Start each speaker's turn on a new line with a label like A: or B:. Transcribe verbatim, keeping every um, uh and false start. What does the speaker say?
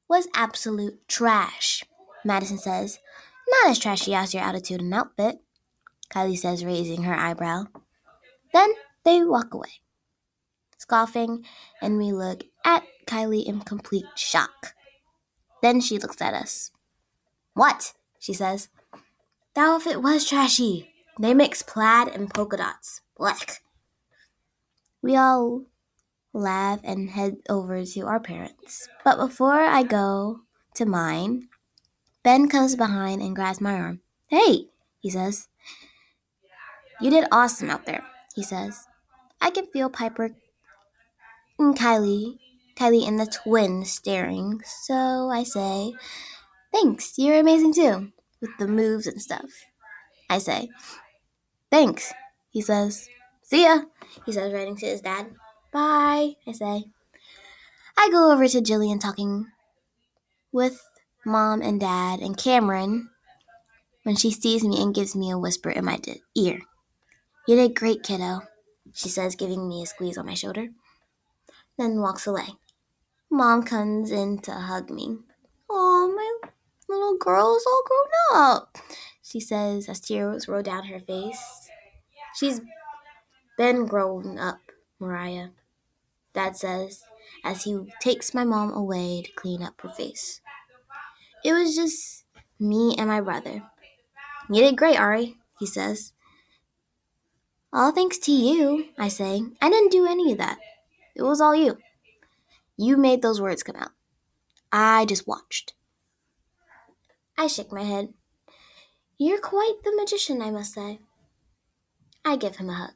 A: was absolute trash, Madison says. Not as trashy as your attitude and outfit, Kylie says, raising her eyebrow. Then they walk away, scoffing, and we look at Kylie in complete shock. Then she looks at us. What? She says. The outfit was trashy. They mix plaid and polka dots. Black. We all laugh and head over to our parents. But before I go to mine, Ben comes behind and grabs my arm. Hey, he says. You did awesome out there, he says. I can feel Piper and Kylie, Kylie and the twins staring, so I say, thanks, you're amazing too, with the moves and stuff. I say, thanks, he says. See ya, he says, writing to his dad. Bye, I say. I go over to Jillian talking with Mom and Dad and Cameron when she sees me and gives me a whisper in my d- ear. You did great, kiddo, she says, giving me a squeeze on my shoulder, then walks away. Mom comes in to hug me. Oh, my little girl's all grown up, she says as tears roll down her face. She's been grown up, Mariah, Dad says as he takes my mom away to clean up her face. It was just me and my brother. You did great, Ari, he says. All thanks to you, I say. I didn't do any of that. It was all you. You made those words come out. I just watched. I shake my head. You're quite the magician, I must say. I give him a hug.